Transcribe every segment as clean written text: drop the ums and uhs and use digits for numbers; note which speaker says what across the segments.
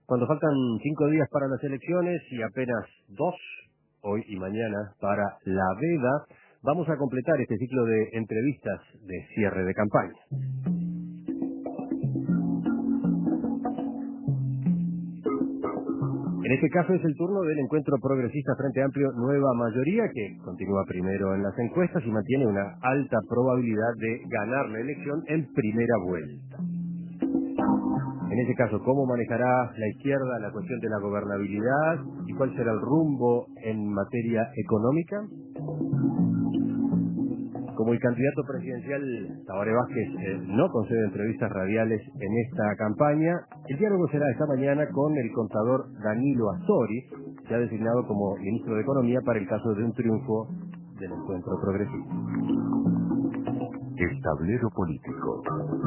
Speaker 1: Cuando faltan 5 días para las elecciones y apenas 2, hoy y mañana, para la veda, vamos a completar este ciclo de entrevistas de cierre de campaña. En este caso es el turno del Encuentro Progresista Frente Amplio Nueva Mayoría, que continúa primero en las encuestas y mantiene una alta probabilidad de ganar la elección en primera vuelta. En ese caso, ¿cómo manejará la izquierda la cuestión de la gobernabilidad y cuál será el rumbo en materia económica? Como el candidato presidencial Tabaré Vázquez no concede entrevistas radiales en esta campaña, el diálogo será esta mañana con el contador Danilo Astori, ya designado como ministro de Economía para el caso de un triunfo del Encuentro Progresista.
Speaker 2: El tablero político.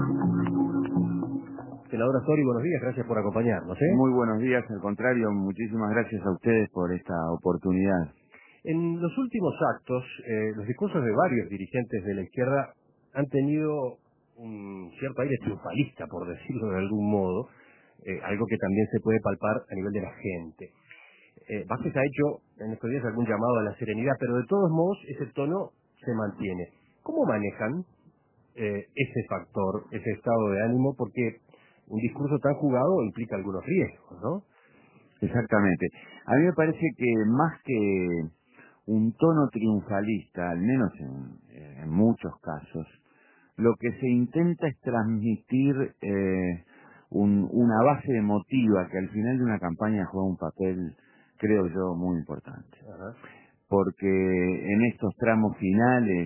Speaker 1: Senador Astori, buenos días, gracias por acompañarnos.
Speaker 3: Muy buenos días, al contrario, muchísimas gracias a ustedes por esta oportunidad.
Speaker 1: En los últimos actos, los discursos de varios dirigentes de la izquierda han tenido un cierto aire triunfalista, por decirlo de algún modo, algo que también se puede palpar a nivel de la gente. Vázquez ha hecho en estos días algún llamado a la serenidad, pero de todos modos ese tono se mantiene. ¿Cómo manejan ese factor, ese estado de ánimo? Porque un discurso tan jugado implica algunos riesgos, ¿no?
Speaker 3: Exactamente. A mí me parece que más que un tono triunfalista, al menos en muchos casos, lo que se intenta es transmitir una base emotiva que al final de una campaña juega un papel, creo yo, muy importante.
Speaker 1: Ajá.
Speaker 3: Porque en estos tramos finales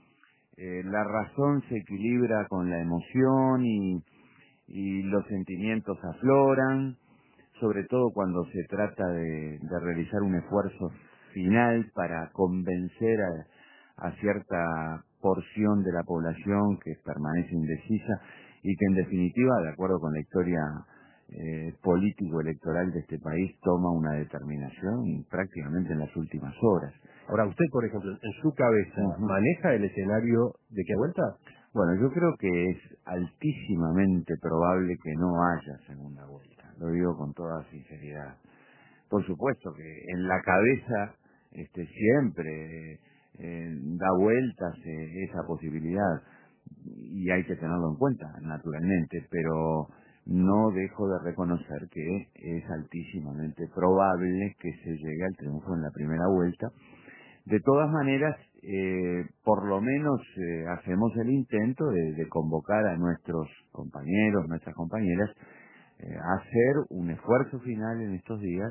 Speaker 3: la razón se equilibra con la emoción y los sentimientos afloran, sobre todo cuando se trata de realizar un esfuerzo final para convencer a cierta porción de la población que permanece indecisa y que en definitiva, de acuerdo con la historia político-electoral de este país, toma una determinación prácticamente en las últimas horas.
Speaker 1: Ahora, usted, por ejemplo, en su cabeza, ¿maneja el escenario de qué vuelta?
Speaker 3: Bueno, yo creo que es altísimamente probable que no haya segunda vuelta. Lo digo con toda sinceridad. Por supuesto que en la cabeza siempre da vueltas esa posibilidad y hay que tenerlo en cuenta, naturalmente, pero no dejo de reconocer que es altísimamente probable que se llegue al triunfo en la primera vuelta. De todas maneras, por lo menos hacemos el intento de convocar a nuestros compañeros, nuestras compañeras, a hacer un esfuerzo final en estos días.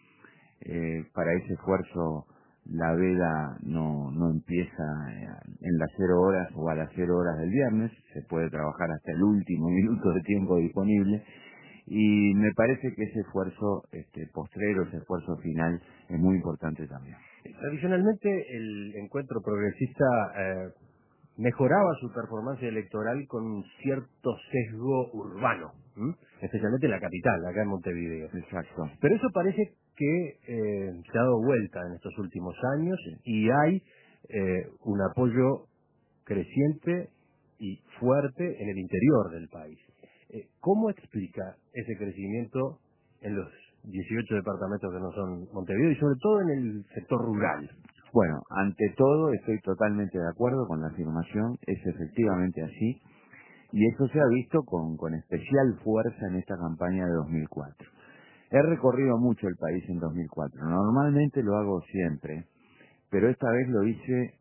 Speaker 3: Para ese esfuerzo la veda no empieza en las 0 horas o a las 0 horas del viernes, se puede trabajar hasta el último minuto de tiempo disponible y me parece que ese esfuerzo postrero, ese esfuerzo final es muy importante también.
Speaker 1: Tradicionalmente el Encuentro Progresista mejoraba su performance electoral con un cierto sesgo urbano, especialmente en la capital, acá en Montevideo.
Speaker 3: Exacto.
Speaker 1: Pero eso parece que se ha dado vuelta en estos últimos años y hay un apoyo creciente y fuerte en el interior del país. ¿Cómo explica ese crecimiento en los 18 departamentos que no son Montevideo y sobre todo en el sector rural?
Speaker 3: Bueno, ante todo estoy totalmente de acuerdo con la afirmación, es efectivamente así, y eso se ha visto con especial fuerza en esta campaña de 2004. He recorrido mucho el país en 2004, normalmente lo hago siempre, pero esta vez lo hice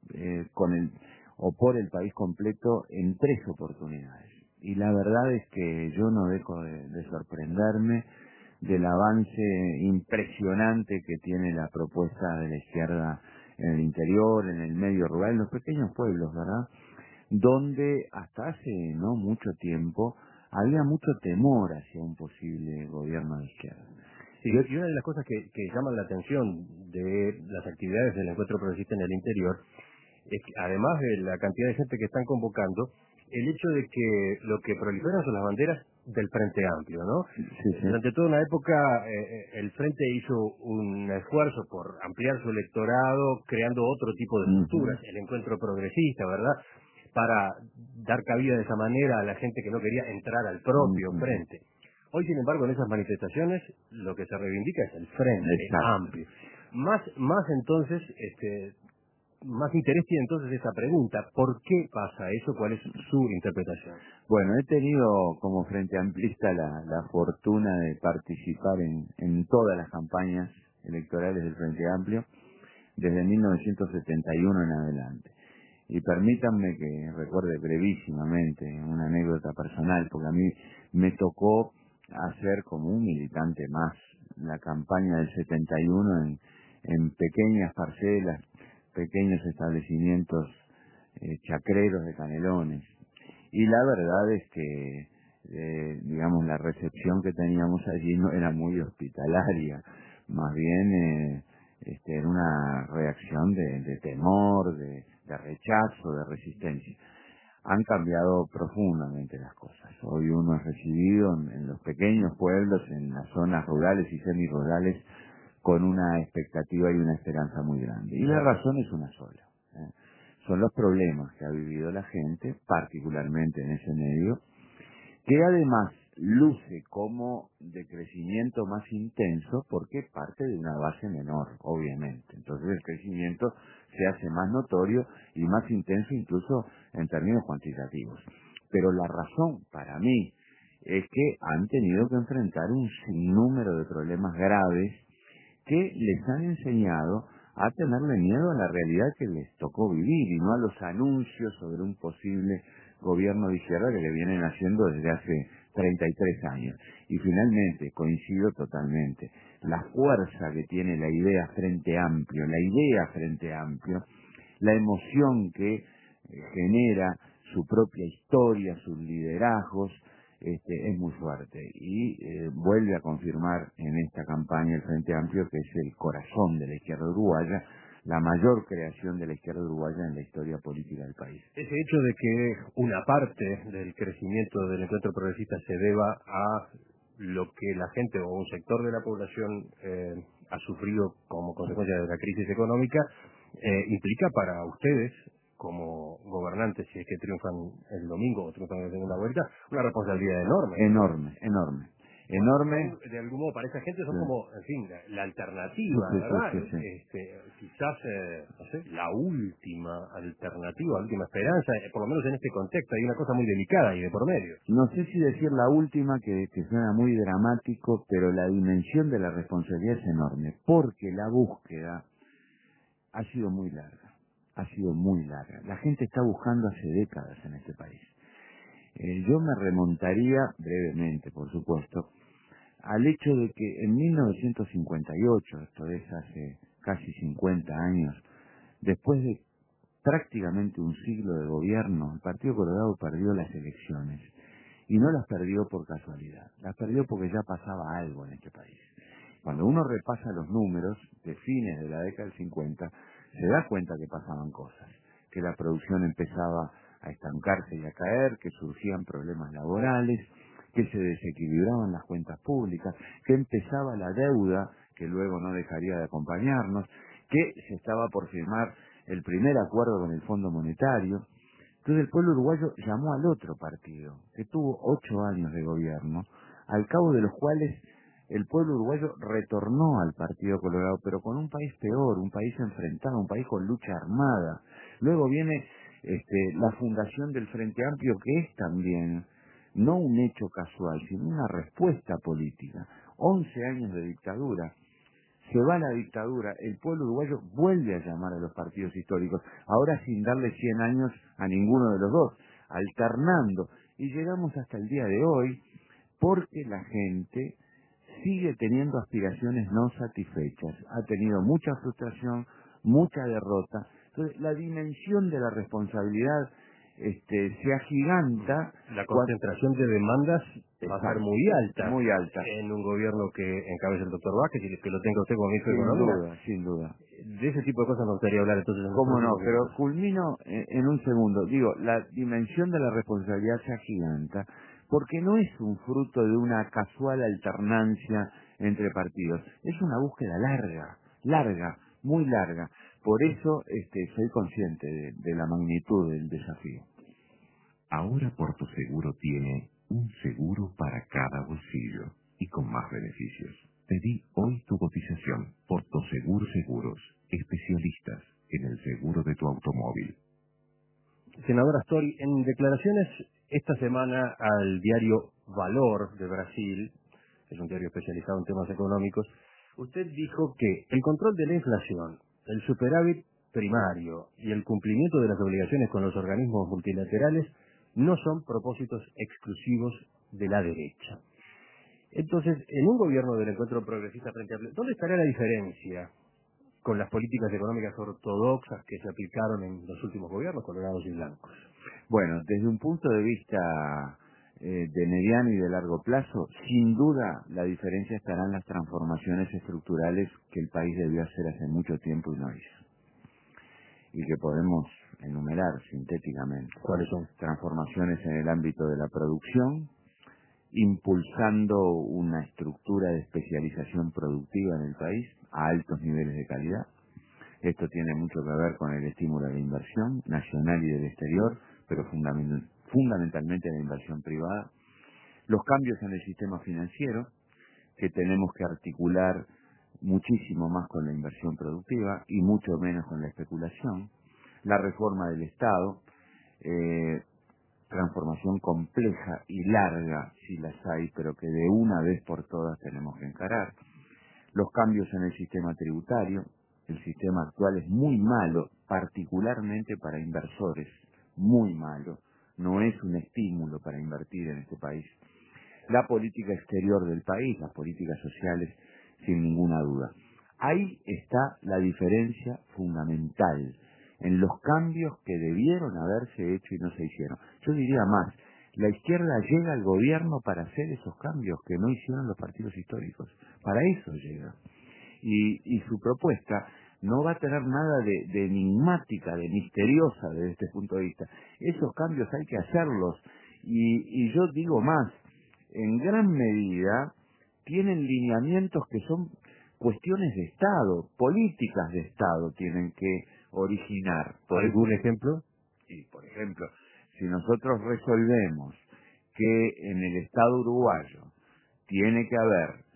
Speaker 3: por el país completo en 3 oportunidades. Y la verdad es que yo no dejo de sorprenderme del avance impresionante que tiene la propuesta de la izquierda en el interior, en el medio rural, en los pequeños pueblos, ¿verdad? Donde hasta hace no mucho tiempo había mucho temor hacia un posible gobierno de izquierda.
Speaker 1: Sí, y una de las cosas que llaman la atención de las actividades del Encuentro Progresista en el interior es que, además de la cantidad de gente que están convocando, el hecho de que lo que proliferan son las banderas del Frente Amplio, ¿no?
Speaker 3: Sí.
Speaker 1: Durante toda una época el Frente hizo un esfuerzo por ampliar su electorado, creando otro tipo de estructuras, el Encuentro Progresista, ¿verdad?, para dar cabida de esa manera a la gente que no quería entrar al propio Frente. Hoy, sin embargo, en esas manifestaciones lo que se reivindica es el Frente Amplio. Más entonces, más interés tiene entonces esa pregunta. ¿Por qué pasa eso? ¿Cuál es su interpretación?
Speaker 3: Bueno, he tenido como Frente Amplista la fortuna de participar en todas las campañas electorales del Frente Amplio desde 1971 en adelante. Y permítanme que recuerde brevísimamente una anécdota personal, porque a mí me tocó hacer como un militante más la campaña del 71 en pequeñas parcelas, pequeños establecimientos chacreros de Canelones. Y la verdad es que, digamos, la recepción que teníamos allí no era muy hospitalaria, más bien era una reacción de temor, de rechazo, de resistencia. Han cambiado profundamente las cosas. Hoy uno es recibido en los pequeños pueblos, en las zonas rurales y semirurales, con una expectativa y una esperanza muy grande. Y la razón es una sola. Son los problemas que ha vivido la gente, particularmente en ese medio, que además luce como de crecimiento más intenso porque parte de una base menor, obviamente. Entonces el crecimiento se hace más notorio y más intenso incluso en términos cuantitativos. Pero la razón para mí es que han tenido que enfrentar un sinnúmero de problemas graves que les han enseñado a tenerle miedo a la realidad que les tocó vivir y no a los anuncios sobre un posible gobierno de izquierda que le vienen haciendo desde hace 33 años. Y finalmente, coincido totalmente, la fuerza que tiene la idea Frente Amplio, la emoción que genera su propia historia, sus liderazgos, es muy fuerte y vuelve a confirmar en esta campaña el Frente Amplio, que es el corazón de la izquierda uruguaya, la mayor creación de la izquierda uruguaya en la historia política del país.
Speaker 1: Ese hecho de que una parte del crecimiento del encuentro progresista se deba a lo que la gente o un sector de la población ha sufrido como consecuencia de la crisis económica, implica para ustedes, como gobernantes, si es que triunfan el domingo o triunfan en la segunda vuelta, una responsabilidad enorme.
Speaker 3: Enorme.
Speaker 1: De algún modo, para esa gente son como, en fin, la alternativa,
Speaker 3: Sí.
Speaker 1: ¿verdad? Quizás, no sé, la última alternativa, la última esperanza, por lo menos en este contexto. Hay una cosa muy delicada ahí de por medio.
Speaker 3: No sé si decir la última, que suena muy dramático, pero la dimensión de la responsabilidad es enorme, porque la búsqueda ha sido muy larga. La gente está buscando hace décadas en este país. Yo me remontaría brevemente, por supuesto, al hecho de que en 1958, esto es hace casi 50 años, después de prácticamente un siglo de gobierno, el Partido Colorado perdió las elecciones. Y no las perdió por casualidad, las perdió porque ya pasaba algo en este país. Cuando uno repasa los números de fines de la década del 50, se da cuenta que pasaban cosas, que la producción empezaba a estancarse y a caer, que surgían problemas laborales, que se desequilibraban las cuentas públicas, que empezaba la deuda, que luego no dejaría de acompañarnos, que se estaba por firmar el primer acuerdo con el Fondo Monetario. Entonces el pueblo uruguayo llamó al otro partido, que tuvo 8 años de gobierno, al cabo de los cuales el pueblo uruguayo retornó al Partido Colorado, pero con un país peor, un país enfrentado, un país con lucha armada. Luego viene la fundación del Frente Amplio, que es también no un hecho casual, sino una respuesta política. 11 años de dictadura. Se va la dictadura, el pueblo uruguayo vuelve a llamar a los partidos históricos, ahora sin darle 100 años a ninguno de los dos, alternando. Y llegamos hasta el día de hoy porque la gente sigue teniendo aspiraciones no satisfechas, ha tenido mucha frustración, mucha derrota. Entonces la dimensión de la responsabilidad se agiganta.
Speaker 1: La concentración de demandas va a ser muy alta.
Speaker 3: Muy alta.
Speaker 1: En un gobierno que encabeza el doctor Vázquez y que lo tenga usted como ministro de Economía.
Speaker 3: Sin duda.
Speaker 1: De ese tipo de cosas me gustaría hablar entonces.
Speaker 3: ¿Cómo no? Pero culmino en un segundo. Digo, la dimensión de la responsabilidad se agiganta porque no es un fruto de una casual alternancia entre partidos. Es una búsqueda larga, muy larga. Por eso soy consciente de la magnitud del desafío.
Speaker 2: Ahora Puerto Seguro tiene un seguro para cada bolsillo y con más beneficios. Pedí hoy tu cotización por Prosegur Seguros, especialistas en el seguro de tu automóvil.
Speaker 1: Senador Astori, en declaraciones esta semana al diario Valor de Brasil, es un diario especializado en temas económicos, usted dijo que el control de la inflación, el superávit primario y el cumplimiento de las obligaciones con los organismos multilaterales no son propósitos exclusivos de la derecha. Entonces, en un gobierno del encuentro progresista frente a... ¿Dónde estará la diferencia con las políticas económicas ortodoxas que se aplicaron en los últimos gobiernos colorados y blancos?
Speaker 3: Bueno, desde un punto de vista de mediano y de largo plazo, sin duda la diferencia estará en las transformaciones estructurales que el país debió hacer hace mucho tiempo y no hizo. Y que podemos enumerar sintéticamente.
Speaker 1: ¿Cuáles son?
Speaker 3: Transformaciones en el ámbito de la producción, impulsando una estructura de especialización productiva en el país a altos niveles de calidad. Esto tiene mucho que ver con el estímulo a la inversión nacional y del exterior, pero fundamentalmente la inversión privada. Los cambios en el sistema financiero, que tenemos que articular muchísimo más con la inversión productiva y mucho menos con la especulación. La reforma del Estado, transformación compleja y larga, si las hay, pero que de una vez por todas tenemos que encarar. Los cambios en el sistema tributario, el sistema actual es muy malo, particularmente para inversores, muy malo, no es un estímulo para invertir en este país. La política exterior del país, las políticas sociales, sin ninguna duda. Ahí está la diferencia fundamental en los cambios que debieron haberse hecho y no se hicieron. Yo diría más, la izquierda llega al gobierno para hacer esos cambios que no hicieron los partidos históricos. Para eso llega. Y su propuesta no va a tener nada de enigmática, de misteriosa desde este punto de vista. Esos cambios hay que hacerlos. Y yo digo más, en gran medida tienen lineamientos que son cuestiones de Estado, políticas de Estado tienen que originar.
Speaker 1: ¿Algún ejemplo?
Speaker 3: Sí, por ejemplo, si nosotros resolvemos que en el Estado uruguayo tiene que haber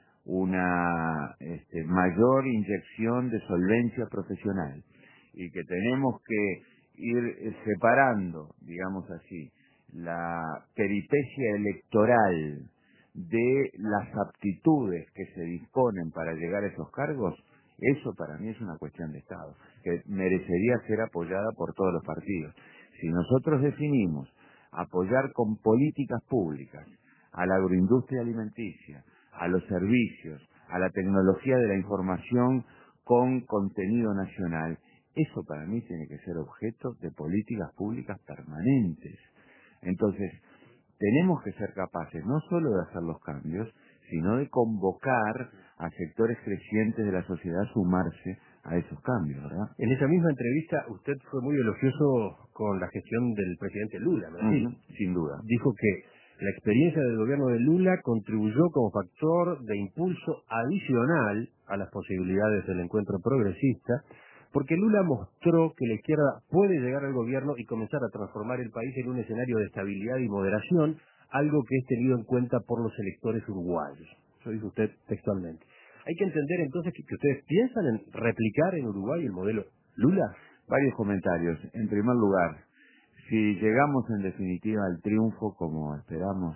Speaker 3: una mayor inyección de solvencia profesional y que tenemos que ir separando, digamos así, la peripecia electoral de las aptitudes que se disponen para llegar a esos cargos, eso para mí es una cuestión de Estado, que merecería ser apoyada por todos los partidos. Si nosotros definimos apoyar con políticas públicas a la agroindustria alimenticia, a los servicios, a la tecnología de la información con contenido nacional, eso para mí tiene que ser objeto de políticas públicas permanentes. Entonces, tenemos que ser capaces no solo de hacer los cambios, sino de convocar a sectores crecientes de la sociedad a sumarse a esos cambios, ¿verdad?
Speaker 1: En esa misma entrevista usted fue muy elogioso con la gestión del presidente Lula, ¿verdad?
Speaker 3: Sin duda.
Speaker 1: Dijo que la experiencia del gobierno de Lula contribuyó como factor de impulso adicional a las posibilidades del encuentro progresista, porque Lula mostró que la izquierda puede llegar al gobierno y comenzar a transformar el país en un escenario de estabilidad y moderación, algo que es tenido en cuenta por los electores uruguayos. Eso dijo usted textualmente. Hay que entender entonces que ustedes piensan en replicar en Uruguay el modelo Lula.
Speaker 3: Varios comentarios. En primer lugar, si llegamos en definitiva al triunfo como esperamos,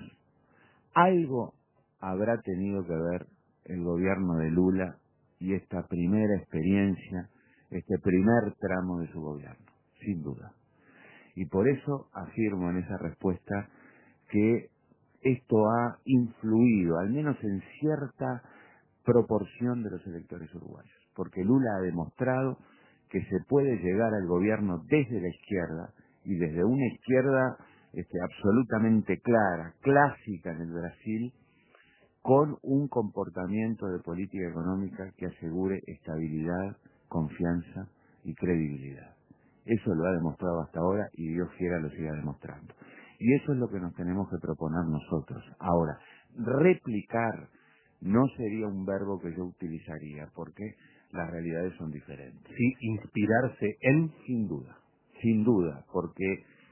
Speaker 3: algo habrá tenido que ver el gobierno de Lula y esta primera experiencia, este primer tramo de su gobierno, sin duda. Y por eso afirmo en esa respuesta que esto ha influido, al menos en cierta proporción de los electores uruguayos, porque Lula ha demostrado que se puede llegar al gobierno desde la izquierda y desde una izquierda absolutamente clara, clásica en el Brasil, con un comportamiento de política económica que asegure estabilidad, confianza y credibilidad. Eso lo ha demostrado hasta ahora y Dios quiera lo siga demostrando. Y eso es lo que nos tenemos que proponer nosotros. Ahora, replicar no sería un verbo que yo utilizaría porque las realidades son diferentes.
Speaker 1: Sí, inspirarse en...
Speaker 3: Sin duda, porque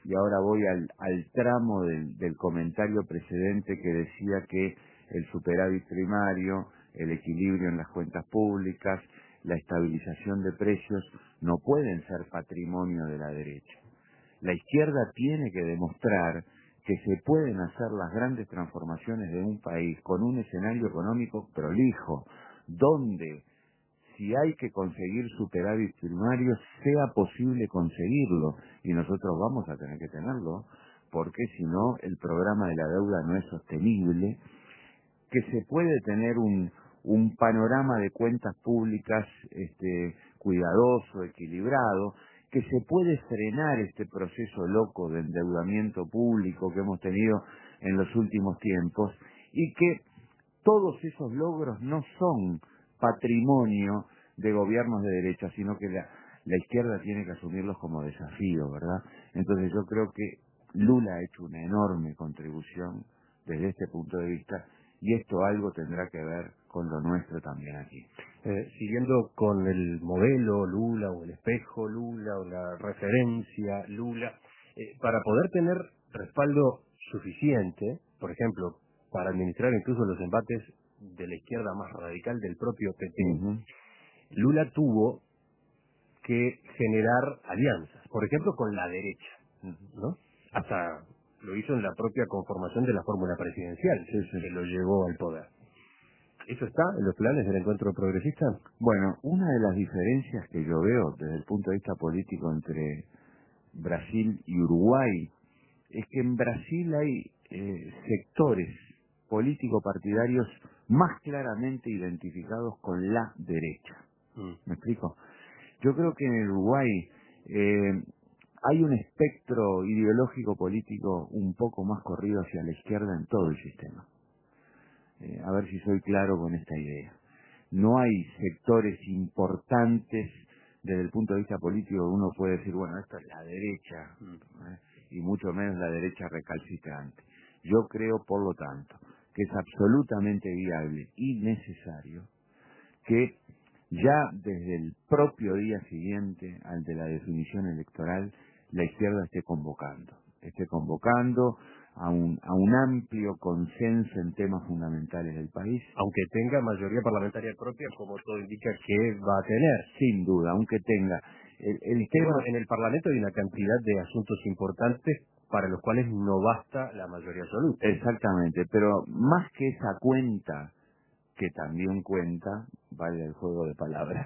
Speaker 3: y ahora voy al tramo del comentario precedente que decía que el superávit primario, el equilibrio en las cuentas públicas, la estabilización de precios no pueden ser patrimonio de la derecha. La izquierda tiene que demostrar que se pueden hacer las grandes transformaciones de un país con un escenario económico prolijo, donde si hay que conseguir superávit primario, sea posible conseguirlo, y nosotros vamos a tener que tenerlo, porque si no, el programa de la deuda no es sostenible, que se puede tener un panorama de cuentas públicas cuidadoso, equilibrado, que se puede frenar este proceso loco de endeudamiento público que hemos tenido en los últimos tiempos, y que todos esos logros no son patrimonio de gobiernos de derecha, sino que la izquierda tiene que asumirlos como desafío, ¿verdad? Entonces yo creo que Lula ha hecho una enorme contribución desde este punto de vista, y esto algo tendrá que ver con lo nuestro también aquí.
Speaker 1: Siguiendo con el modelo Lula o el espejo Lula o la referencia Lula, para poder tener respaldo suficiente, por ejemplo, para administrar incluso los embates de la izquierda más radical del propio PT, Lula tuvo que generar alianzas, por ejemplo, con la derecha, ¿no? Hasta lo hizo en la propia conformación de la fórmula presidencial, que lo llevó al poder. ¿Eso está en los planes del encuentro progresista?
Speaker 3: Bueno, una de las diferencias que yo veo desde el punto de vista político entre Brasil y Uruguay es que en Brasil hay sectores político-partidarios más claramente identificados con la derecha. ¿Me explico? Yo creo que en Uruguay hay un espectro ideológico político un poco más corrido hacia la izquierda en todo el sistema. A ver si soy claro con esta idea. No hay sectores importantes desde el punto de vista político que uno puede decir, bueno, esto es la derecha, y mucho menos la derecha recalcitrante. Yo creo, por lo tanto, que es absolutamente viable y necesario que ya desde el propio día siguiente al de la definición electoral, la izquierda esté convocando a un amplio consenso en temas fundamentales del país.
Speaker 1: Aunque tenga mayoría parlamentaria propia, como todo indica que va a tener.
Speaker 3: Sin duda, aunque tenga. El tema...
Speaker 1: En el Parlamento hay una cantidad de asuntos importantes para los cuales no basta la mayoría absoluta.
Speaker 3: Exactamente, pero más que esa cuenta, que también cuenta, vale el juego de palabras,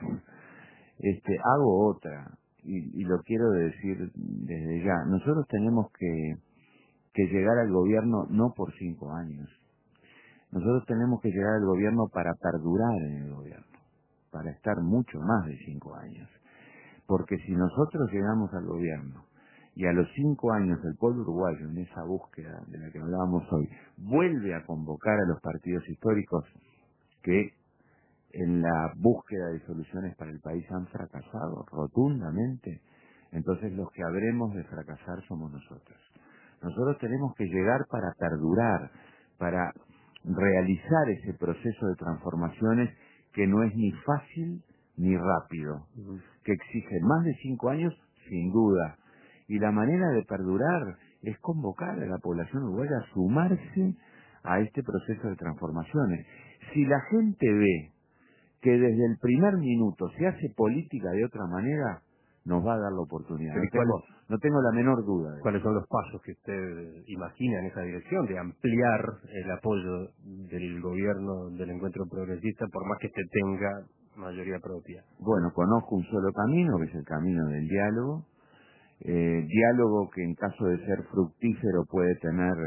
Speaker 3: hago otra, y lo quiero decir desde ya. Nosotros tenemos que llegar al gobierno no por 5 años. Nosotros tenemos que llegar al gobierno para perdurar en el gobierno, para estar mucho más de 5 años. Porque si nosotros llegamos al gobierno y a los 5 años el pueblo uruguayo, en esa búsqueda de la que hablábamos hoy, vuelve a convocar a los partidos históricos que en la búsqueda de soluciones para el país han fracasado rotundamente, entonces los que habremos de fracasar somos nosotros. Nosotros tenemos que llegar para perdurar, para realizar ese proceso de transformaciones que no es ni fácil ni rápido, que exige más de 5 años, sin duda. Y la manera de perdurar es convocar a la población uruguaya a sumarse a este proceso de transformaciones. Si la gente ve que desde el primer minuto se hace política de otra manera, nos va a dar la oportunidad. No tengo la menor duda.
Speaker 1: ¿Cuáles son los pasos que usted imagina en esa dirección de ampliar el apoyo del gobierno del encuentro progresista, por más que este tenga mayoría propia?
Speaker 3: Bueno, conozco un solo camino, que es el camino del diálogo. Diálogo que en caso de ser fructífero puede tener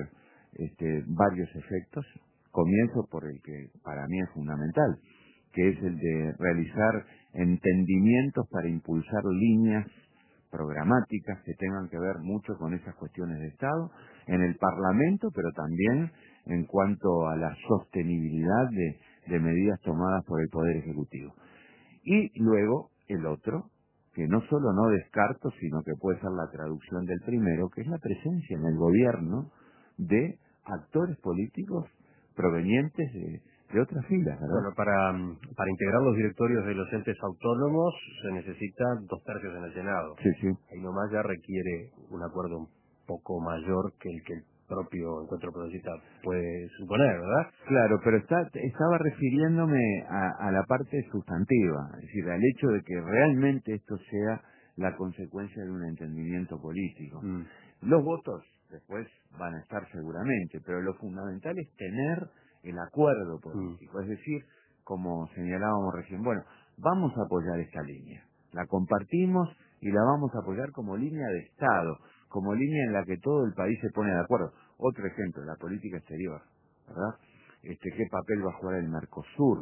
Speaker 3: varios efectos. Comienzo por el que para mí es fundamental, que es el de realizar entendimientos para impulsar líneas programáticas que tengan que ver mucho con esas cuestiones de Estado en el Parlamento, pero también en cuanto a la sostenibilidad de medidas tomadas por el Poder Ejecutivo. Y luego el otro, que no solo no descarto, sino que puede ser la traducción del primero, que es la presencia en el gobierno de actores políticos provenientes de otras filas, ¿verdad?
Speaker 1: Bueno, para integrar los directorios de los entes autónomos se necesita 2/3 en el Senado.
Speaker 3: Sí, sí.
Speaker 1: Ahí nomás ya requiere un acuerdo poco mayor que el propio Encuentro Progresista puede suponer, ¿verdad?
Speaker 3: Claro, pero estaba refiriéndome a la parte sustantiva, es decir, al hecho de que realmente esto sea la consecuencia de un entendimiento político. Los votos después van a estar seguramente, pero lo fundamental es tener el acuerdo político, es decir, como señalábamos recién, bueno, vamos a apoyar esta línea, la compartimos y la vamos a apoyar como línea de Estado, como línea en la que todo el país se pone de acuerdo. Otro ejemplo, la política exterior, ¿verdad? ¿Qué papel va a jugar el Mercosur?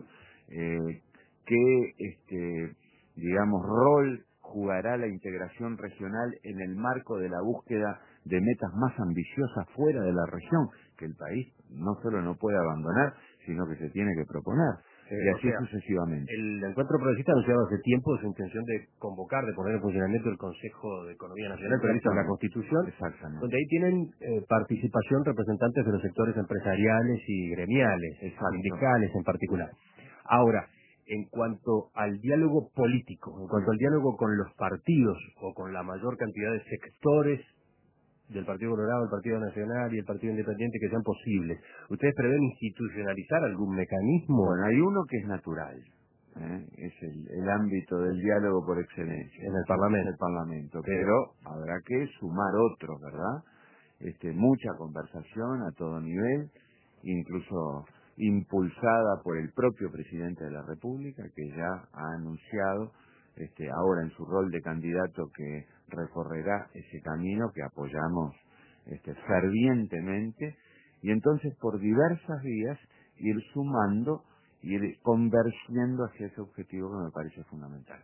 Speaker 3: ¿Qué, digamos, rol jugará la integración regional en el marco de la búsqueda de metas más ambiciosas fuera de la región, que el país no solo no puede abandonar, sino que se tiene que proponer? Y así sucesivamente.
Speaker 1: El Encuentro Progresista ha anunciado hace tiempo su intención de convocar, de poner en funcionamiento el Consejo de Economía Nacional previsto en la Constitución, donde ahí tienen participación representantes de los sectores empresariales y gremiales, sindicales en particular. Ahora, en cuanto al diálogo político, en cuanto al diálogo con los partidos o con la mayor cantidad de sectores del Partido Colorado, el Partido Nacional y el Partido Independiente que sean posibles, ¿ustedes prevén institucionalizar algún mecanismo?
Speaker 3: Bueno, hay uno que es natural, es el ámbito del diálogo por excelencia.
Speaker 1: En el Parlamento.
Speaker 3: El Parlamento, pero habrá que sumar otros, ¿verdad? Mucha conversación a todo nivel, incluso impulsada por el propio presidente de la República, que ya ha anunciado ahora en su rol de candidato que recorrerá ese camino que apoyamos fervientemente, y entonces por diversas vías ir sumando, ir convergiendo hacia ese objetivo que me parece fundamental.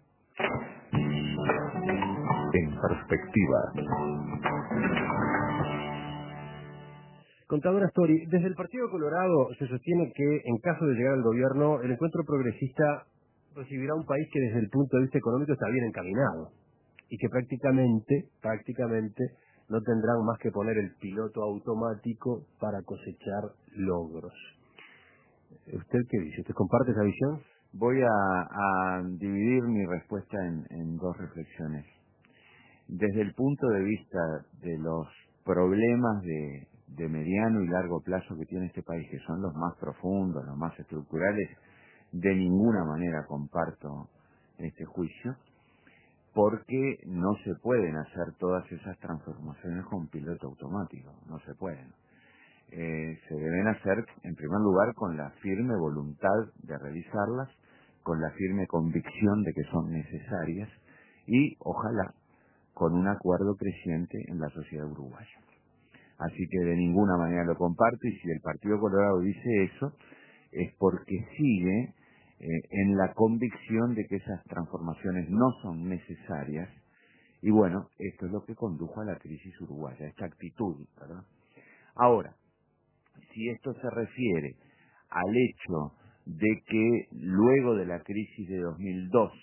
Speaker 2: En perspectiva.
Speaker 1: Contador Astori, desde el Partido Colorado se sostiene que en caso de llegar al gobierno, el Encuentro Progresista recibirá un país que desde el punto de vista económico está bien encaminado y que prácticamente no tendrán más que poner el piloto automático para cosechar logros. ¿Usted qué dice? ¿Usted comparte esa visión?
Speaker 3: Voy a dividir mi respuesta en dos reflexiones. Desde el punto de vista de los problemas de mediano y largo plazo que tiene este país, que son los más profundos, los más estructurales, de ninguna manera comparto este juicio, porque no se pueden hacer todas esas transformaciones con piloto automático, no se pueden. Se deben hacer, en primer lugar, con la firme voluntad de realizarlas, con la firme convicción de que son necesarias y, ojalá, con un acuerdo creciente en la sociedad uruguaya. Así que de ninguna manera lo comparto, y si el Partido Colorado dice eso, es porque sigue en la convicción de que esas transformaciones no son necesarias, y bueno, esto es lo que condujo a la crisis uruguaya, esta actitud, ¿verdad? Ahora, si esto se refiere al hecho de que luego de la crisis de 2002,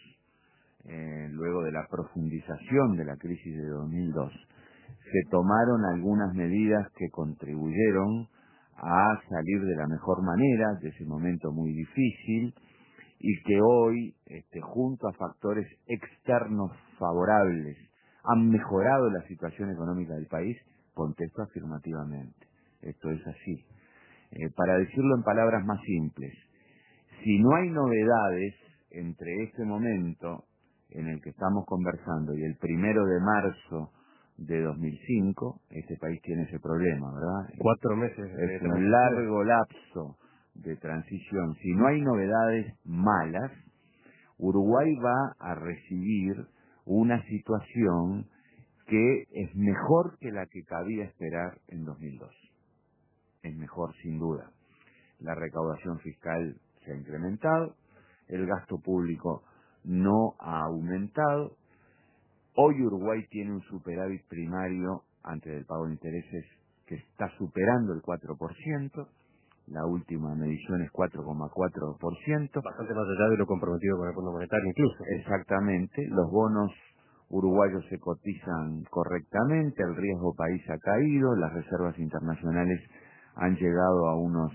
Speaker 3: luego de la profundización de la crisis de 2002, se tomaron algunas medidas que contribuyeron a salir de la mejor manera de ese momento muy difícil, y que hoy, junto a factores externos favorables, han mejorado la situación económica del país, contesto afirmativamente. Esto es así. Para decirlo en palabras más simples, si no hay novedades entre este momento en el que estamos conversando y el 1 de marzo de 2005, este país tiene ese problema, ¿verdad?
Speaker 1: 4 meses.
Speaker 3: Es un largo lapso de transición. Si no hay novedades malas, Uruguay va a recibir una situación que es mejor que la que cabía esperar en 2002. Es mejor, sin duda. La recaudación fiscal se ha incrementado, el gasto público no ha aumentado. Hoy Uruguay tiene un superávit primario antes del pago de intereses que está superando el 4%, la última medición es 4,4%.
Speaker 1: Bastante más allá de lo comprometido con el Fondo Monetario incluso.
Speaker 3: Exactamente, los bonos uruguayos se cotizan correctamente, el riesgo país ha caído, las reservas internacionales han llegado a unos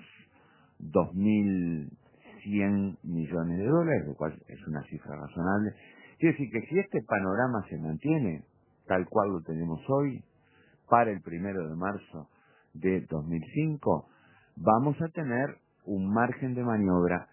Speaker 3: 2.100 millones de dólares, lo cual es una cifra razonable. Quiere decir que si este panorama se mantiene tal cual lo tenemos hoy, para el 1 de marzo de 2005, vamos a tener un margen de maniobra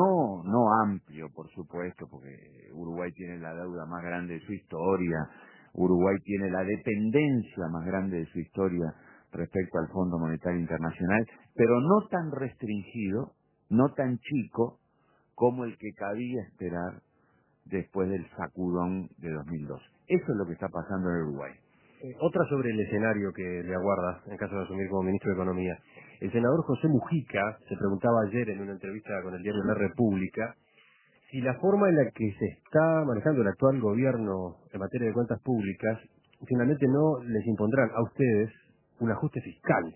Speaker 3: no amplio, por supuesto, porque Uruguay tiene la deuda más grande de su historia, Uruguay tiene la dependencia más grande de su historia respecto al Fondo Monetario Internacional, pero no tan restringido, no tan chico como el que cabía esperar después del sacudón de 2002. Eso es lo que está pasando en Uruguay.
Speaker 1: Otra sobre el escenario que le aguarda en caso de asumir como ministro de Economía. El senador José Mujica se preguntaba ayer en una entrevista con el diario La República si la forma en la que se está manejando el actual gobierno en materia de cuentas públicas finalmente no les impondrán a ustedes un ajuste fiscal.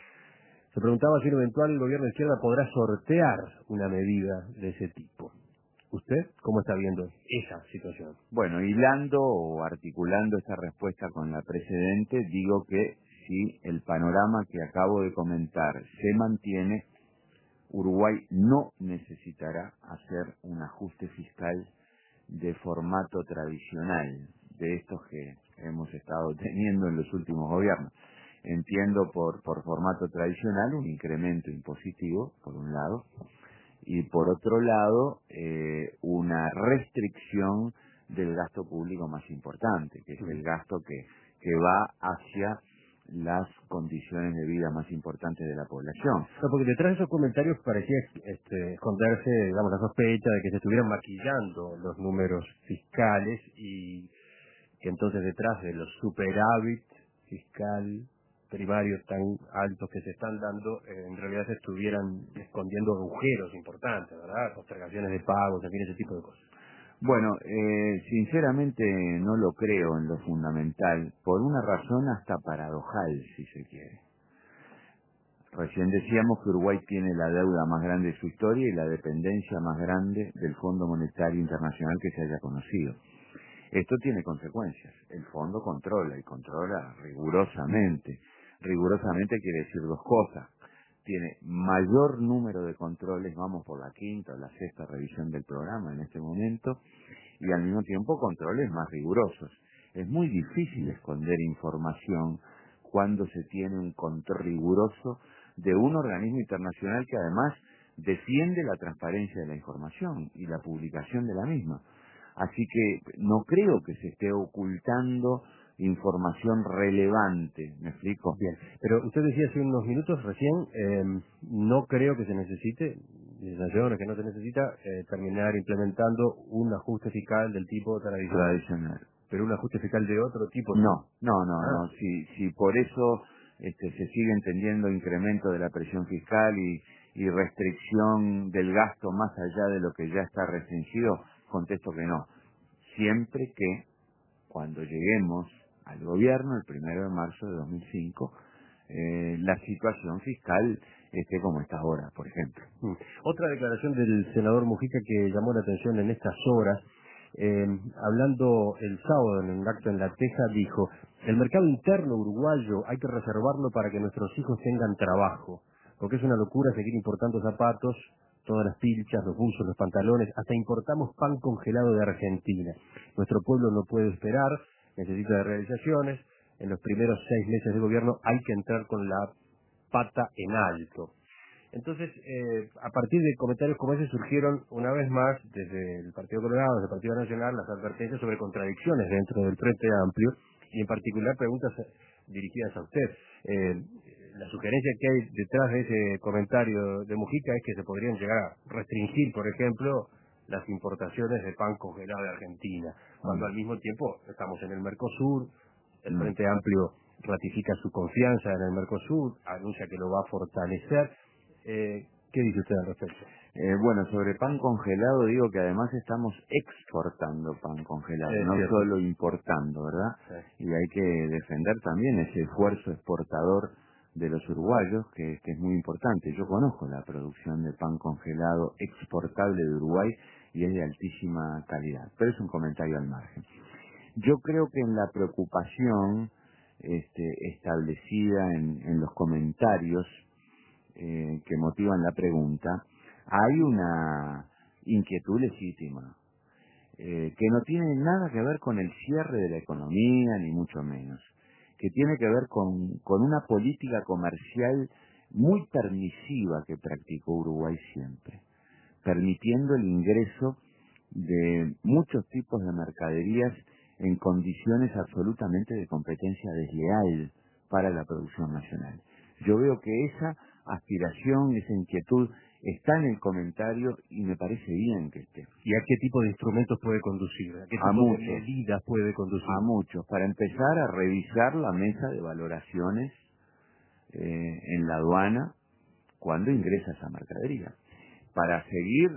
Speaker 1: Se preguntaba si un eventual gobierno de izquierda podrá sortear una medida de ese tipo. ¿Usted cómo está viendo esa situación?
Speaker 3: Bueno, hilando o articulando esta respuesta con la precedente, digo que si el panorama que acabo de comentar se mantiene, Uruguay no necesitará hacer un ajuste fiscal de formato tradicional, de estos que hemos estado teniendo en los últimos gobiernos. Entiendo por formato tradicional un incremento impositivo, por un lado, y por otro lado una restricción del gasto público más importante, que es el gasto que va hacia las condiciones de vida más importantes de la población.
Speaker 1: No, porque detrás de esos comentarios parecía esconderse, digamos, la sospecha de que se estuvieran maquillando los números fiscales y que entonces detrás de los superávit fiscal primarios tan altos que se están dando, en realidad se estuvieran escondiendo agujeros importantes, ¿verdad? Postergaciones de pagos, en fin, ese tipo de cosas.
Speaker 3: Bueno, sinceramente no lo creo en lo fundamental, por una razón hasta paradojal, si se quiere. Recién decíamos que Uruguay tiene la deuda más grande de su historia y la dependencia más grande del Fondo Monetario Internacional que se haya conocido. Esto tiene consecuencias. El fondo controla y controla rigurosamente. Rigurosamente quiere decir dos cosas. Tiene mayor número de controles, vamos por la quinta o la sexta revisión del programa en este momento, y al mismo tiempo controles más rigurosos. Es muy difícil esconder información cuando se tiene un control riguroso de un organismo internacional que además defiende la transparencia de la información y la publicación de la misma. Así que no creo que se esté ocultando información relevante, ¿me explico?
Speaker 1: Bien, pero usted decía hace unos minutos recién, no creo que se necesite, que no se necesita terminar implementando un ajuste fiscal del tipo tradicional. Pero un ajuste fiscal de otro tipo.
Speaker 3: No. Si por eso se sigue entendiendo incremento de la presión fiscal y restricción del gasto más allá de lo que ya está restringido, contesto que no. Siempre que cuando lleguemos al gobierno el 1 de marzo de 2005, la situación fiscal esté como está ahora, por ejemplo.
Speaker 1: Otra declaración del senador Mujica que llamó la atención en estas horas, hablando el sábado en un acto en La Teja, dijo: el mercado interno uruguayo hay que reservarlo para que nuestros hijos tengan trabajo, porque es una locura seguir importando zapatos, todas las pilchas, los buzos, los pantalones, hasta importamos pan congelado de Argentina. Nuestro pueblo no puede esperar, necesita de realizaciones. En los primeros 6 meses de gobierno hay que entrar con la pata en alto. Entonces, a partir de comentarios como ese surgieron una vez más desde el Partido Colorado, desde el Partido Nacional, las advertencias sobre contradicciones dentro del Frente Amplio y en particular preguntas dirigidas a usted. La sugerencia que hay detrás de ese comentario de Mujica es que se podrían llegar a restringir, por ejemplo, las importaciones de pan congelado de Argentina, cuando al mismo tiempo estamos en el Mercosur, el Frente Amplio ratifica su confianza en el Mercosur, anuncia que lo va a fortalecer. ¿Qué dice usted al respecto?
Speaker 3: Bueno, sobre pan congelado digo que además estamos exportando pan congelado, no
Speaker 1: cierto.
Speaker 3: solo importando, ¿verdad?
Speaker 1: Sí.
Speaker 3: Y hay que defender también ese esfuerzo exportador de los uruguayos, que es muy importante. Yo conozco la producción de pan congelado exportable de Uruguay y es de altísima calidad, pero es un comentario al margen. Yo creo que en la preocupación establecida en los comentarios que motivan la pregunta, hay una inquietud legítima, que no tiene nada que ver con el cierre de la economía, ni mucho menos. que tiene que ver con una política comercial muy permisiva que practicó Uruguay siempre, permitiendo el ingreso de muchos tipos de mercaderías en condiciones absolutamente de competencia desleal para la producción nacional. Yo veo que esa aspiración, esa inquietud está en el comentario y me parece bien que esté.
Speaker 1: ¿Y a qué tipo de instrumentos puede conducir? ¿A qué tipo de medidas puede conducir?
Speaker 3: A muchos. Para empezar, a revisar la mesa de valoraciones en la aduana cuando ingresa esa mercadería. Para seguir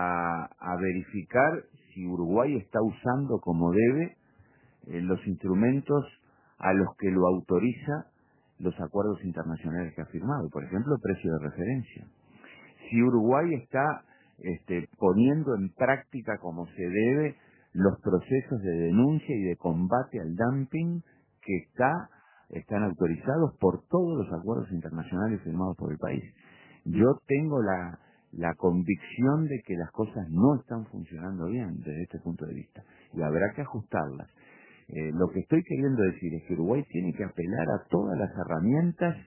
Speaker 3: a verificar si Uruguay está usando como debe los instrumentos a los que lo autoriza los acuerdos internacionales que ha firmado, por ejemplo, precio de referencia. Si Uruguay está poniendo en práctica como se debe los procesos de denuncia y de combate al dumping que están autorizados por todos los acuerdos internacionales firmados por el país. Yo tengo la convicción de que las cosas no están funcionando bien desde este punto de vista y habrá que ajustarlas. Lo que estoy queriendo decir es que Uruguay tiene que apelar a todas las herramientas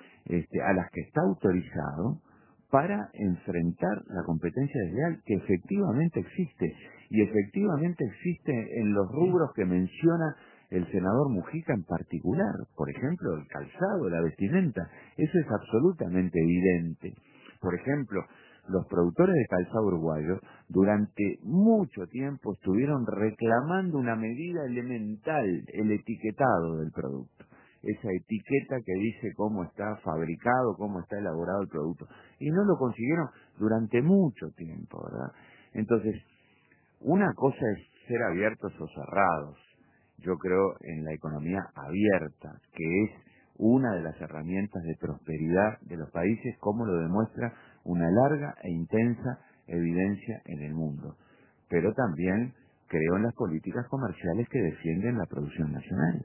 Speaker 3: a las que está autorizado para enfrentar la competencia desleal que efectivamente existe, y efectivamente existe en los rubros que menciona el senador Mujica en particular, por ejemplo, el calzado, la vestimenta. Eso es absolutamente evidente. Por ejemplo, los productores de calzado uruguayo durante mucho tiempo estuvieron reclamando una medida elemental, el etiquetado del producto. Esa etiqueta que dice cómo está fabricado, cómo está elaborado el producto. Y no lo consiguieron durante mucho tiempo, ¿verdad? Entonces, una cosa es ser abiertos o cerrados. Yo creo en la economía abierta, que es una de las herramientas de prosperidad de los países, como lo demuestra una larga e intensa evidencia en el mundo. Pero también creo en las políticas comerciales que defienden la producción nacional.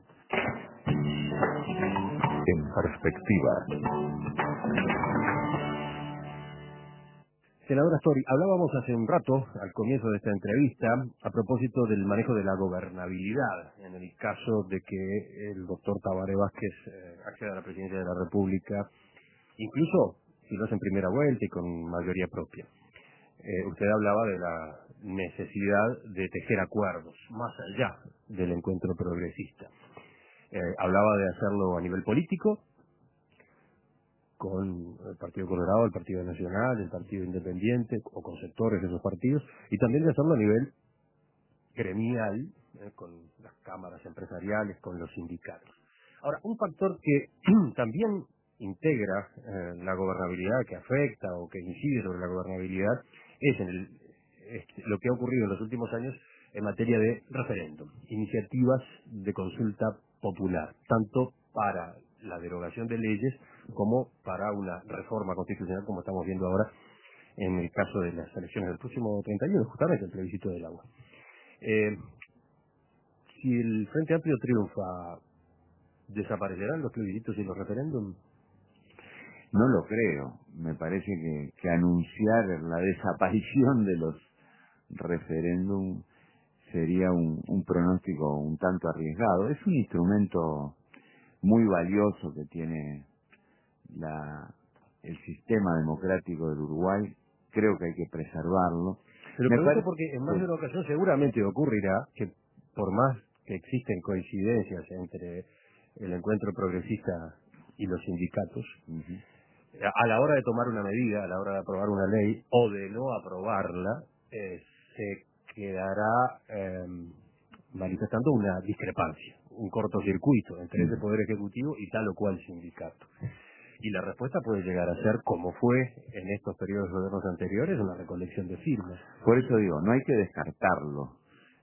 Speaker 2: En perspectiva.
Speaker 1: Senador Astori, hablábamos hace un rato, al comienzo de esta entrevista, a propósito del manejo de la gobernabilidad, en el caso de que el doctor Tabaré Vázquez acceda a la presidencia de la República, incluso si lo hace en primera vuelta y con mayoría propia. Usted hablaba de la necesidad de tejer acuerdos, más allá del encuentro progresista. Hablaba de hacerlo a nivel político, con el Partido Colorado, el Partido Nacional, el Partido Independiente, o con sectores de esos partidos, y también de hacerlo a nivel gremial, con las cámaras empresariales, con los sindicatos. Ahora, un factor que también integra la gobernabilidad, que afecta o que incide sobre la gobernabilidad, es lo que ha ocurrido en los últimos años en materia de referéndum, iniciativas de consulta popular, tanto para la derogación de leyes como para una reforma constitucional, como estamos viendo ahora en el caso de las elecciones del próximo 31, justamente el plebiscito del agua. Si el Frente Amplio triunfa, ¿desaparecerán los plebiscitos y los referéndums?
Speaker 3: No lo creo. Me parece que anunciar la desaparición de los referéndums sería un pronóstico un tanto arriesgado. Es un instrumento muy valioso que tiene el sistema democrático del Uruguay. Creo que hay que preservarlo.
Speaker 1: Pero pregunto porque en más de una ocasión seguramente ocurrirá que, por más que existen coincidencias entre el encuentro progresista y los sindicatos, a la hora de tomar una medida, a la hora de aprobar una ley o de no aprobarla, se quedará manifestando una discrepancia, un cortocircuito entre ese poder ejecutivo y tal o cual sindicato. Y la respuesta puede llegar a ser, como fue en estos periodos de gobiernos anteriores, una recolección de firmas.
Speaker 3: Por eso digo, no hay que descartarlo.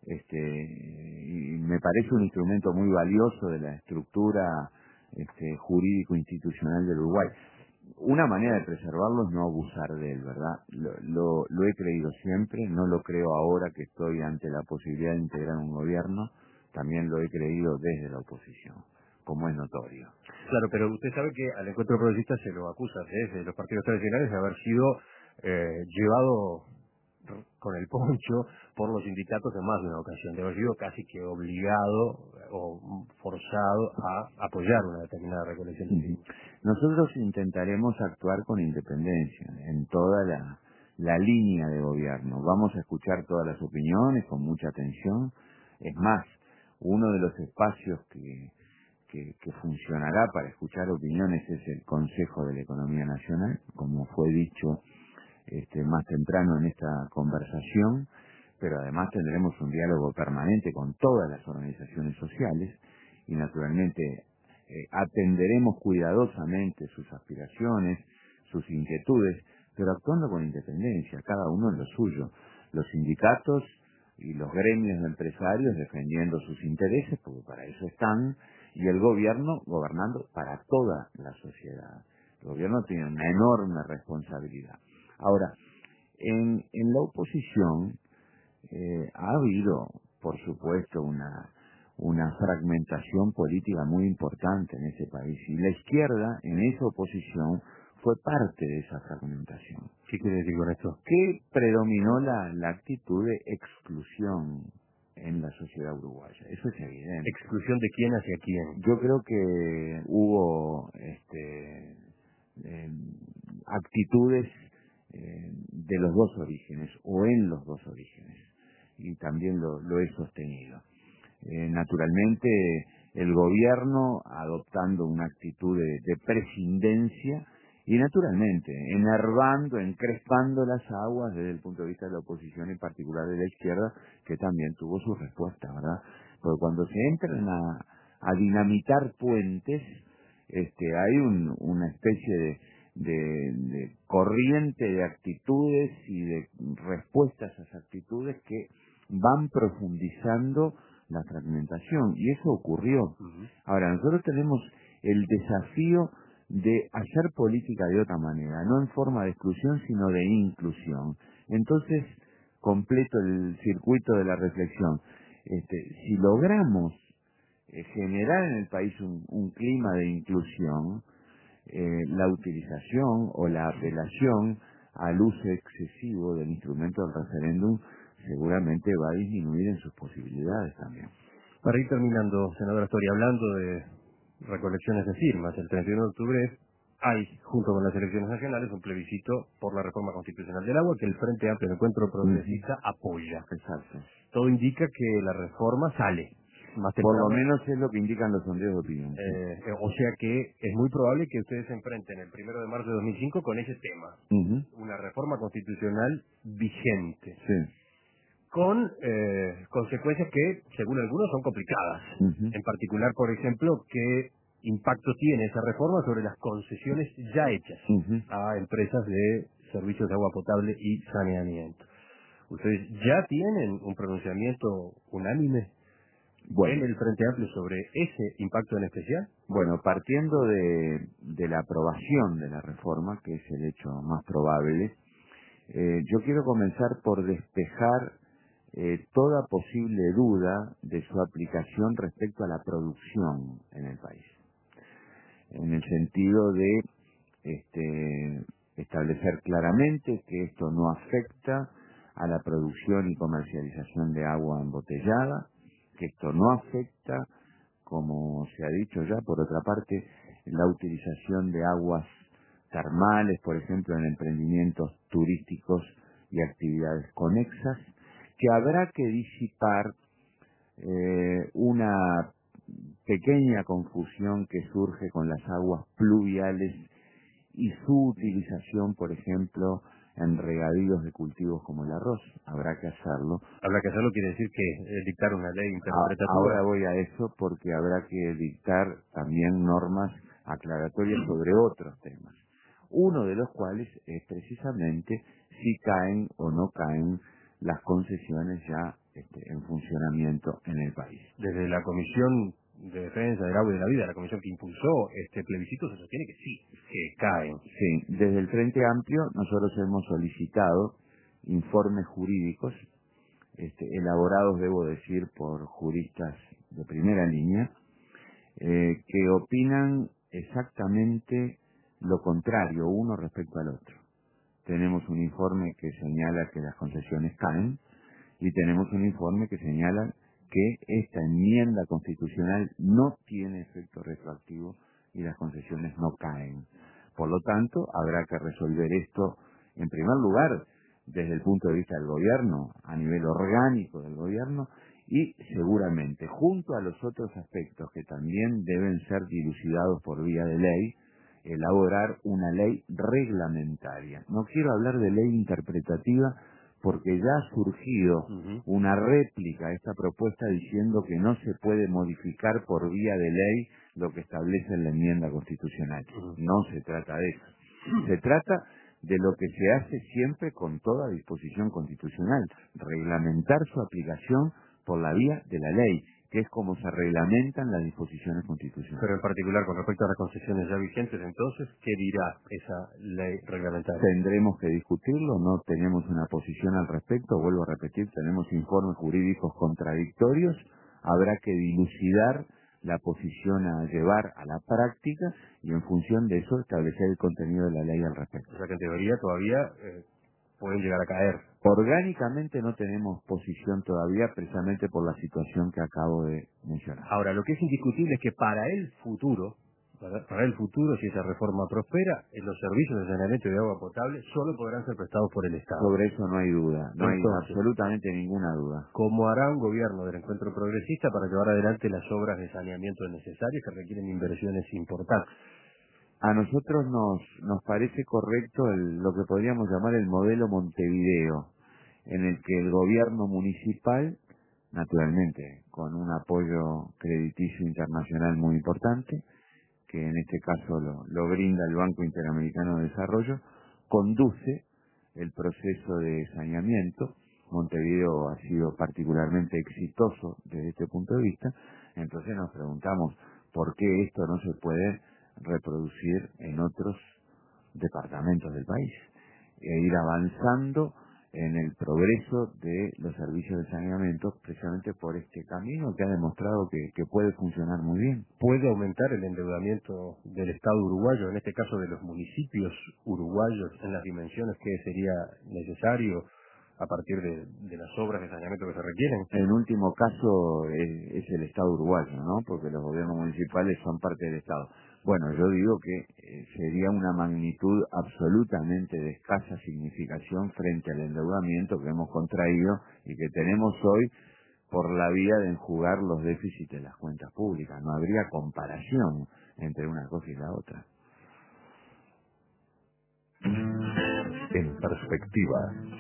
Speaker 3: Y me parece un instrumento muy valioso de la estructura jurídico-institucional del Uruguay. Una manera de preservarlo es no abusar de él, ¿verdad? Lo he creído siempre, no lo creo ahora que estoy ante la posibilidad de integrar un gobierno, también lo he creído desde la oposición, como es notorio.
Speaker 1: Claro, pero usted sabe que al encuentro progresista se lo acusa desde los partidos tradicionales de haber sido llevado con el poncho por los sindicatos en más de una ocasión, de haber sido casi que obligado o forzado a apoyar una determinada recolección de firmas.
Speaker 3: Nosotros intentaremos actuar con independencia en toda la línea de gobierno. Vamos a escuchar todas las opiniones con mucha atención. Es más, uno de los espacios que funcionará para escuchar opiniones es el Consejo de la Economía Nacional, como fue dicho más temprano en esta conversación, pero además tendremos un diálogo permanente con todas las organizaciones sociales y naturalmente atenderemos cuidadosamente sus aspiraciones, sus inquietudes, pero actuando con independencia, cada uno en lo suyo. Los sindicatos y los gremios de empresarios defendiendo sus intereses, porque para eso están, y el gobierno gobernando para toda la sociedad. El gobierno tiene una enorme responsabilidad. Ahora, en la oposición ha habido, por supuesto, una fragmentación política muy importante en ese país, y la izquierda en esa oposición fue parte de esa fragmentación.
Speaker 1: ¿Qué quiere decir con esto?
Speaker 3: Que predominó la actitud de exclusión en la sociedad uruguaya. Eso es evidente.
Speaker 1: ¿Exclusión de quién hacia quién?
Speaker 3: Yo creo que hubo actitudes de los dos orígenes, o en los dos orígenes, y también lo he sostenido. Naturalmente, el gobierno adoptando una actitud de prescindencia, y naturalmente enervando, encrespando las aguas desde el punto de vista de la oposición, en particular de la izquierda, que también tuvo su respuesta, ¿verdad? Porque cuando se entran a dinamitar puentes, hay una especie de corriente de actitudes y de respuestas a esas actitudes que van profundizando la fragmentación, y eso ocurrió. Ahora, nosotros tenemos el desafío de hacer política de otra manera, no en forma de exclusión, sino de inclusión. Entonces, completo el circuito de la reflexión. Si logramos generar en el país un clima de inclusión, la utilización o la apelación al uso excesivo del instrumento del referéndum seguramente va a disminuir en sus posibilidades también.
Speaker 1: Para ir terminando, senador Astori, hablando de recolecciones de firmas, el 31 de octubre hay, junto con las elecciones nacionales, un plebiscito por la reforma constitucional del agua que el Frente Amplio del Encuentro Progresista apoya.
Speaker 3: Exacto.
Speaker 1: Todo indica que la reforma sale. Más
Speaker 3: Por
Speaker 1: temprano.
Speaker 3: lo menos es lo que indican los sondeos de opinión.
Speaker 1: O sea que es muy probable que ustedes se enfrenten el 1 de marzo de 2005 con ese tema. Una reforma constitucional vigente.
Speaker 3: Sí.
Speaker 1: Con consecuencias que, según algunos, son complicadas. En particular, por ejemplo, qué impacto tiene esa reforma sobre las concesiones ya hechas a empresas de servicios de agua potable y saneamiento. ¿Ustedes ya tienen un pronunciamiento unánime en el Frente Amplio sobre ese impacto en especial?
Speaker 3: Bueno, partiendo de la aprobación de la reforma, que es el hecho más probable, yo quiero comenzar por despejar toda posible duda de su aplicación respecto a la producción en el país, en el sentido de establecer claramente que esto no afecta a la producción y comercialización de agua embotellada, que esto no afecta, como se ha dicho ya, por otra parte, la utilización de aguas termales, por ejemplo, en emprendimientos turísticos y actividades conexas, que habrá que disipar una pequeña confusión que surge con las aguas pluviales y su utilización, por ejemplo, en regadíos de cultivos como el arroz. Habrá que hacerlo.
Speaker 1: Habrá que hacerlo quiere decir que dictar una ley interpretativa.
Speaker 3: Ahora voy a eso, porque habrá que dictar también normas aclaratorias sobre otros temas, uno de los cuales es precisamente si caen o no caen las concesiones ya en funcionamiento en el país.
Speaker 1: Desde la Comisión de Defensa del Agua y de la Vida, la comisión que impulsó este plebiscito, se sostiene que sí, que caen.
Speaker 3: Sí, desde el Frente Amplio nosotros hemos solicitado informes jurídicos, elaborados, debo decir, por juristas de primera línea, que opinan exactamente lo contrario uno respecto al otro. tenemos un informe que señala que las concesiones caen y tenemos un informe que señala que esta enmienda constitucional no tiene efecto retroactivo y las concesiones no caen. Por lo tanto, habrá que resolver esto, en primer lugar, desde el punto de vista del gobierno, a nivel orgánico del gobierno, y seguramente, junto a los otros aspectos que también deben ser dilucidados por vía de ley, elaborar una ley reglamentaria. No quiero hablar de ley interpretativa porque ya ha surgido una réplica a esta propuesta diciendo que no se puede modificar por vía de ley lo que establece en la enmienda constitucional. No se trata de eso. Se trata de lo que se hace siempre con toda disposición constitucional, reglamentar su aplicación por la vía de la ley, que es como se reglamentan las disposiciones constitucionales.
Speaker 1: Pero en particular con respecto a las concesiones ya vigentes, entonces, ¿qué dirá esa ley reglamentaria?
Speaker 3: Tendremos que discutirlo, no tenemos una posición al respecto, vuelvo a repetir, tenemos informes jurídicos contradictorios, habrá que dilucidar la posición a llevar a la práctica y en función de eso establecer el contenido de la ley al respecto.
Speaker 1: O sea que en teoría todavía pueden llegar a caer.
Speaker 3: Orgánicamente no tenemos posición todavía precisamente por la situación que acabo de mencionar.
Speaker 1: Ahora, lo que es indiscutible es que para el futuro, si esa reforma prospera, los servicios de saneamiento y de agua potable solo podrán ser prestados por el Estado.
Speaker 3: Sobre eso no hay duda, no hay
Speaker 1: Entonces,
Speaker 3: absolutamente ninguna duda.
Speaker 1: ¿cómo hará un gobierno del Encuentro Progresista para llevar adelante las obras de saneamiento necesarias que requieren inversiones importantes?
Speaker 3: A nosotros nos parece correcto lo que podríamos llamar el modelo Montevideo, en el que el gobierno municipal, naturalmente con un apoyo crediticio internacional muy importante, que en este caso lo brinda el Banco Interamericano de Desarrollo, conduce el proceso de saneamiento. Montevideo ha sido particularmente exitoso desde este punto de vista, entonces nos preguntamos por qué esto no se puede reproducir en otros departamentos del país e ir avanzando en el progreso de los servicios de saneamiento precisamente por este camino que ha demostrado que puede funcionar muy bien.
Speaker 1: ¿Puede aumentar el endeudamiento del Estado uruguayo, en este caso de los municipios uruguayos, en las dimensiones que sería necesario a partir de las obras de saneamiento que se requieren?
Speaker 3: En último caso es el Estado uruguayo, ¿no? Porque los gobiernos municipales son parte del Estado. Bueno, yo digo que sería una magnitud absolutamente de escasa significación frente al endeudamiento que hemos contraído y que tenemos hoy por la vía de enjugar los déficits de las cuentas públicas. No habría comparación entre una cosa y la otra.
Speaker 2: En perspectiva.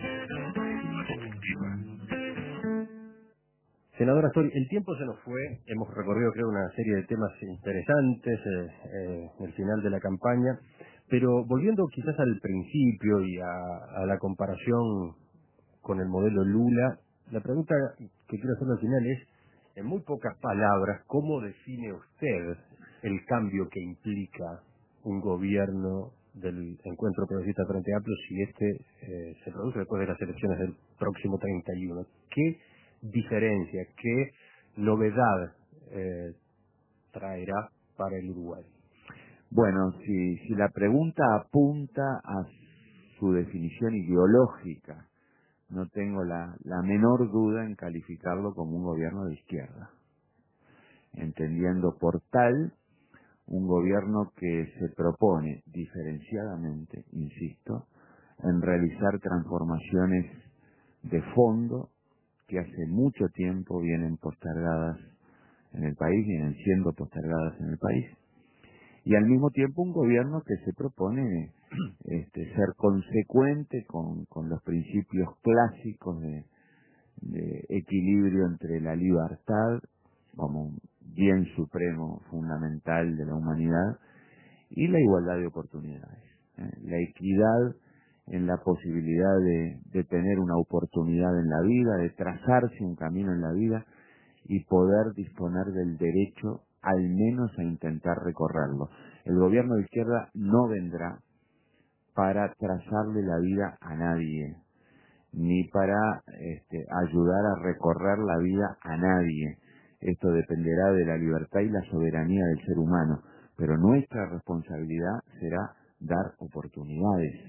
Speaker 1: Senador Astori, el tiempo se nos fue, hemos recorrido creo una serie de temas interesantes en el final de la campaña, pero volviendo quizás al principio y a la comparación con el modelo Lula, la pregunta que quiero hacer al final es, en muy pocas palabras, ¿cómo define usted el cambio que implica un gobierno del Encuentro Progresista Frente Amplio si se produce después de las elecciones del próximo 31? ¿Qué diferencia, qué novedad traerá para el Uruguay?
Speaker 3: Bueno, si la pregunta apunta a su definición ideológica, no tengo la menor duda en calificarlo como un gobierno de izquierda, entendiendo por tal un gobierno que se propone diferenciadamente, insisto, en realizar transformaciones de fondo que hace mucho tiempo vienen postergadas en el país, vienen siendo postergadas en el país, y al mismo tiempo un gobierno que se propone ser consecuente con los principios clásicos de equilibrio entre la libertad como un bien supremo fundamental de la humanidad y la igualdad de oportunidades, la equidad en la posibilidad de tener una oportunidad en la vida, de trazarse un camino en la vida y poder disponer del derecho al menos a intentar recorrerlo. El gobierno de izquierda no vendrá para trazarle la vida a nadie, ni para ayudar a recorrer la vida a nadie. Esto dependerá de la libertad y la soberanía del ser humano, pero nuestra responsabilidad será dar oportunidades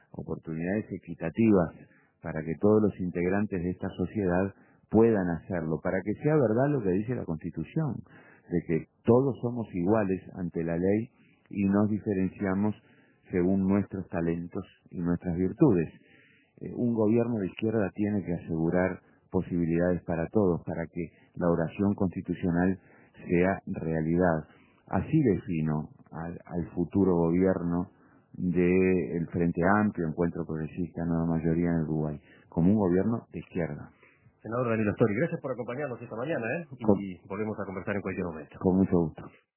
Speaker 3: oportunidades equitativas para que todos los integrantes de esta sociedad puedan hacerlo, para que sea verdad lo que dice la Constitución, de que todos somos iguales ante la ley y nos diferenciamos según nuestros talentos y nuestras virtudes. Un gobierno de izquierda tiene que asegurar posibilidades para todos, para que la oración constitucional sea realidad. Así defino al futuro gobierno del Frente Amplio, Encuentro Progresista, Nueva Mayoría en Uruguay, como un gobierno de izquierda.
Speaker 1: Senador Danilo Astori, gracias por acompañarnos esta mañana, y volvemos a conversar en cualquier momento.
Speaker 3: Con mucho gusto.